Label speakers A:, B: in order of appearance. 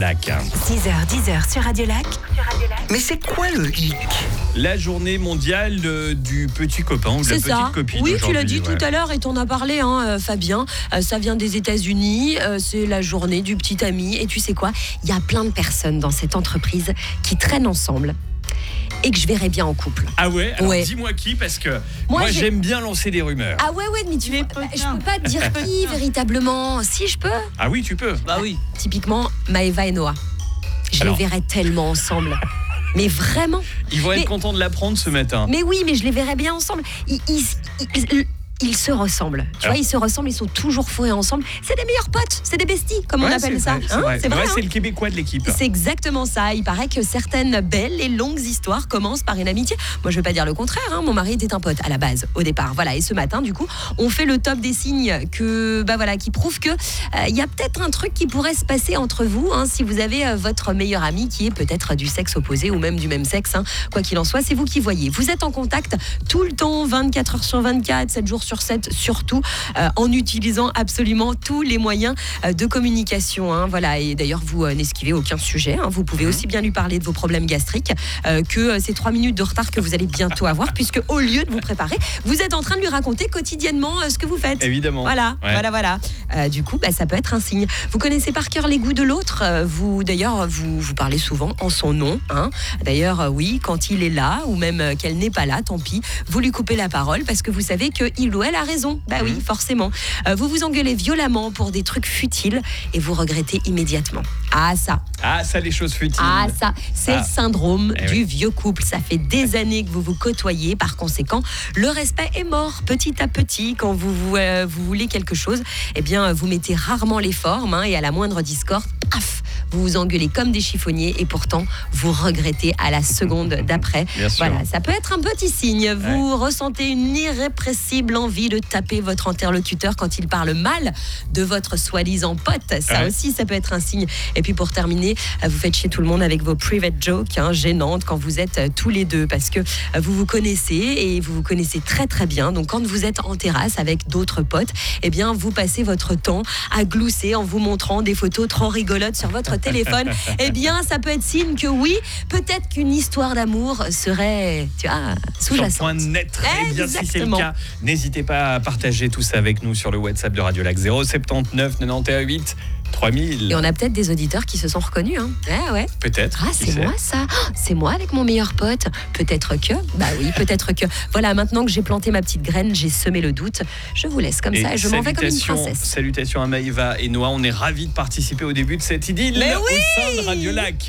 A: Lac.
B: 6h, 10h sur Radio Lac. Mais c'est quoi le hic ?
A: La journée mondiale du petit copain ou de la
C: C'est
A: petite
C: ça.
A: copine.
C: Oui, tu l'as dit
A: aujourd'hui,
C: tout à l'heure et t'en as parlé, Fabien. Ça vient des États-Unis. C'est la journée du petit ami. Et tu sais quoi ? Il y a plein de personnes dans cette entreprise qui traînent ensemble et que je verrais bien en couple.
A: Ah ouais, alors
C: Ouais.
A: dis-moi qui, parce que
C: Moi,
A: j'aime bien lancer des rumeurs.
C: Ah ouais, mais je peux pas te dire qui véritablement. Si, je peux.
A: Ah oui, tu peux.
D: Bah oui.
C: Typiquement, Maëva et Noah. Je
A: Alors.
C: les verrais tellement ensemble. Mais vraiment.
A: Ils vont être
C: Mais-
A: contents de l'apprendre ce matin.
C: Mais oui, mais je les verrais bien ensemble. Ils se ressemblent. Tu vois, ils se ressemblent, ils sont toujours fourrés ensemble. C'est des meilleurs potes, c'est des besties, comme on
A: Ouais,
C: appelle
A: c'est
C: ça.
A: vrai, c'est
C: Hein,
A: vrai.
C: c'est vrai,
A: C'est
C: hein.
A: le Québécois de l'équipe.
C: C'est exactement ça. Il paraît que certaines belles et longues histoires commencent par une amitié. Moi, je ne veux pas dire le contraire. Hein. Mon mari était un pote à la base, au départ. Voilà. Et ce matin, du coup, on fait le top des signes qui prouvent que il y a peut-être un truc qui pourrait se passer entre vous. Hein, si vous avez votre meilleur ami qui est peut-être du sexe opposé ou même du même sexe. Hein. Quoi qu'il en soit, c'est vous qui voyez. Vous êtes en contact tout le temps, 24 heures sur 24, 7 jours sur 7, surtout en utilisant absolument tous les moyens de communication. Hein. Voilà. Et d'ailleurs, vous n'esquivez aucun sujet. Hein. Vous pouvez aussi bien lui parler de vos problèmes gastriques que ces 3 minutes de retard que vous allez bientôt avoir, puisque au lieu de vous préparer, vous êtes en train de lui raconter quotidiennement ce que vous faites.
A: Évidemment.
C: Voilà,
A: Ouais.
C: voilà. Du coup, ça peut être un signe. Vous connaissez par cœur les goûts de l'autre. Vous parlez souvent en son nom. Hein. D'ailleurs, oui, quand il est là, ou même qu'elle n'est pas là, tant pis, vous lui coupez la parole parce que vous savez qu'il ou elle a raison. Bah oui, forcément. Vous vous engueulez violemment pour des trucs futiles et vous regrettez immédiatement. Ah ça,
A: les choses futiles.
C: ah ça, c'est le syndrome
A: Eh
C: du
A: oui.
C: vieux couple. Ça fait des années que vous vous côtoyez. Par conséquent, le respect est mort petit à petit. Quand vous voulez quelque chose, eh bien, vous mettez rarement les formes. Hein, et à la moindre discorde, paf, vous vous engueulez comme des chiffonniers. Et pourtant, vous regrettez à la seconde d'après.
A: Bien sûr.
C: Voilà, ça peut être un petit signe. Vous ressentez une irrépressible envie de taper votre interlocuteur quand il parle mal de votre soi-disant pote. Ça
A: Ouais.
C: aussi, ça peut être un signe. Et puis pour terminer, vous faites chier tout le monde avec vos private jokes gênantes quand vous êtes tous les deux parce que vous vous connaissez et vous vous connaissez très très bien. Donc quand vous êtes en terrasse avec d'autres potes, eh bien vous passez votre temps à glousser en vous montrant des photos trop rigolotes sur votre téléphone. Eh bien ça peut être signe que oui, peut-être qu'une histoire d'amour serait, tu vois,
A: Sur le
C: sous-jacente.
A: point de naître. Eh bien, si c'est le
C: Exactement.
A: cas, n'hésitez pas à partager tout ça avec nous sur le WhatsApp de Radio Lac 079 91 8 3000.
C: Et on a peut-être des auditeurs qui se sont reconnus. Hein. Ouais.
A: Peut-être.
C: Ah,
A: qui
C: c'est
A: sait.
C: moi ça. C'est moi avec mon meilleur pote. Peut-être que. Bah oui, peut-être que. Voilà, maintenant que j'ai planté ma petite graine, j'ai semé le doute. Je vous laisse comme ça et je m'en vais comme une princesse.
A: Salutations à Maëva et Noah. On est ravis de participer au début de cette idylle
C: Mais
A: au
C: oui.
A: sein de Radio Lac.